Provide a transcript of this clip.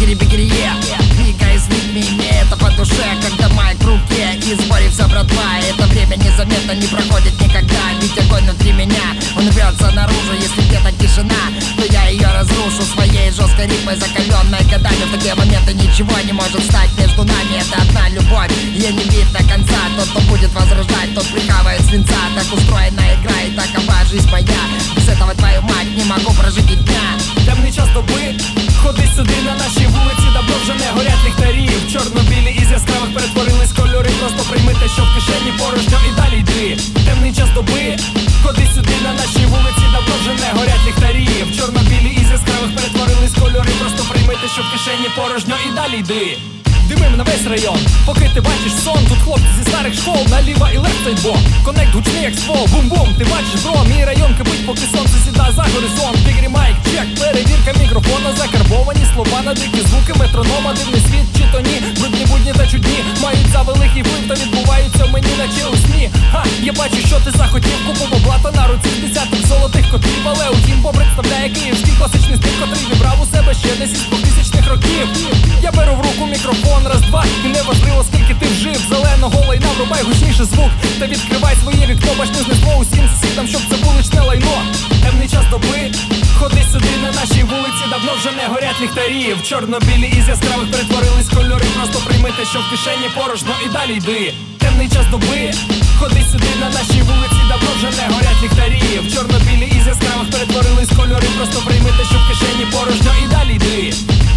бигери-бигерие. Двигай с ритме, мне это по душе, когда майк в руке и в сборе вся братва. Это время незаметно не проходит никогда, ведь огонь внутри меня, он рвется наружу. Если где-то тишина, то я ее разрушу своей жесткой ритмой, закаленной годами. В такие моменты ничего не может стать между нами. Это одна любовь, ее не видно конца. Тот, кто будет возрождать, тот прикавает свинца. Так устроена игра и такова жизнь моя. Без этого, твою мать, не могу прожить и дня. Темний час доби, ходи сюди, на нашій вулиці давно вже не горять ліхтарі. В чорно-білі із яскравих перетворились кольори. Просто прийми те, що в кишені порожньо, і далі йди. Темний час доби, ходи сюди, на нашій вулиці давно вже не горять ліхтарі. В чорно-білі із яскравих перетворились кольори. Просто прийми те, що в кишені порожньо, і далі йди. Димим на весь район, поки ти бачиш сон. Тут хлопці зі старих школ, наліва і лeft сайдбом. Коннект гучний як ствол, бум-бум, ти бачиш, бро. Мій район кипить, поки сонце сіда за горизонт. Бігрі майк, чек, перевірка мікрофона. Закарбовані слова на дикі звуки метронома. Дивний світ чи то ні, брудні будні та чудні мають за великий вплив та відбуваються в мені наче у сні. Ха, я бачу, що ти захотів, купу бабла та на руці десяток золотих котлів. Але утім представляє київський класичний стиль, котрий вібрав у себе ще десь із 2000-х років. Я беру в руку мікрофон, раз-два, і неважливо скільки ти вжив зеленого лайна, врубай гучніше звук та відкривай своє вікно. Бач, не знесло усім сусідам, щоб це вуличне лайно. Темний час доби, ходи сюди, на нашій вулиці давно вже не горять ліхтарі. В чорно-білі із яскравих перетворились кольори. Просто прийми те, що в кишені порожньо, і далі йди. Темний час доби, ходи сюди, на нашій вулиці давно вже не горять ліхтарі. В чорно-білі із яскравих перетворились кольори. Просто прийми те, що в кишені порожньо, і далі йди.